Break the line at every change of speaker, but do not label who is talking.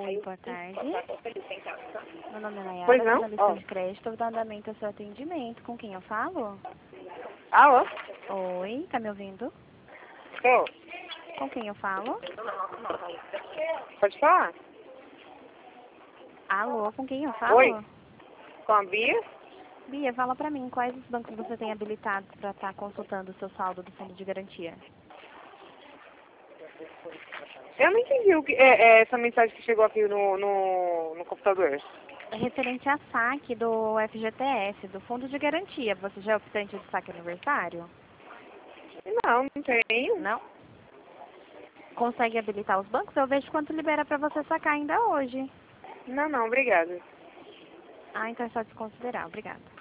Oi, boa tarde. Meu nome é Nayara,
Pois não?
jornalista de crédito, vou dar andamento ao seu atendimento. Com quem eu falo?
Alô?
Oi, tá me ouvindo?
Tô.
Com quem eu falo?
Pode falar?
Alô, com quem eu falo?
Oi? Com a Bia?
Bia, fala pra mim, quais os bancos você tem habilitados para estar consultando o seu saldo do fundo de garantia?
Eu não entendi o que é essa mensagem que chegou aqui no computador.
É referente a saque do FGTS, do fundo de garantia. Você já é optante de saque aniversário?
Não, não tenho.
Não? Consegue habilitar os bancos? Eu vejo quanto libera para você sacar ainda hoje.
Não, obrigada.
Ah, então é só desconsiderar. Obrigada.